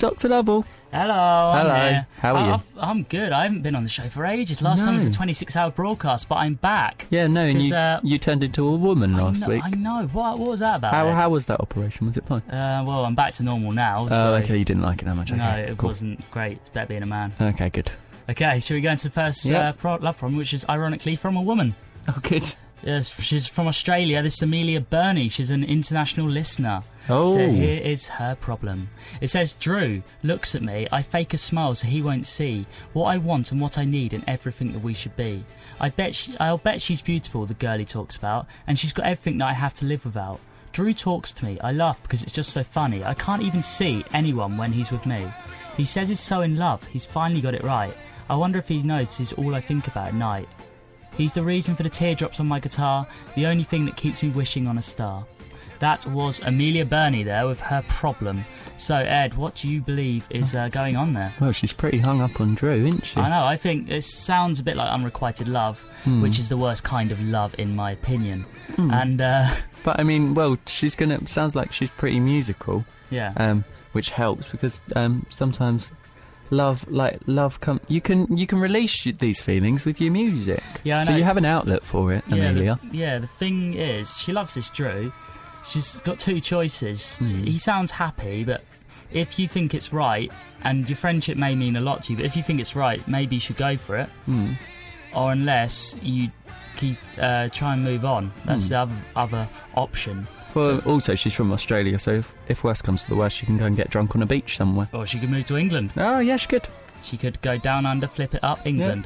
Dr. Lovell. Hello. Hello. I'm here. How are you? I'm good. I haven't been on the show for ages. Last time was a 26-hour broadcast, but I'm back. Yeah, no, and you turned into a woman last week. I know. What was that about? How was that operation? Was it fun? Well, I'm back to normal now. Oh, okay. You didn't like it that much. Okay, no, it cool. wasn't great. It's better being a man. Okay, good. Okay, shall we go into the first love problem, which is ironically from a woman? Oh, good. Yes, she's from Australia. This is Amelia Burney. She's an international listener. Oh. So here is her problem. It says, Drew looks at me. I fake a smile so he won't see what I want and what I need and everything that we should be. I'll bet she's beautiful, the girl he talks about, and she's got everything that I have to live without. Drew talks to me. I laugh because it's just so funny. I can't even see anyone when he's with me. He says he's so in love. He's finally got it right. I wonder if he notices all I think about at night. He's the reason for the teardrops on my guitar, the only thing that keeps me wishing on a star. That was Amelia Burney there with her problem. So, Ed, what do you believe is going on there? Well, she's pretty hung up on Drew, isn't she? I know, I think it sounds a bit like unrequited love, which is the worst kind of love in my opinion. And But, I mean, well, sounds like she's pretty musical. Yeah. Which helps because sometimes... Love you can release these feelings with your music. Yeah, I know. So you have an outlet for it, Amelia. The thing is, she loves this Drew. She's got two choices. He sounds happy, but if you think it's right, and your friendship may mean a lot to you, but if you think it's right, maybe you should go for it. Or unless you keep try and move on. That's the other option. Well, also, she's from Australia, so if worst comes to the worst, she can go and get drunk on a beach somewhere. Or she could move to England. Oh, yeah, she could. She could go down under, flip it up, England.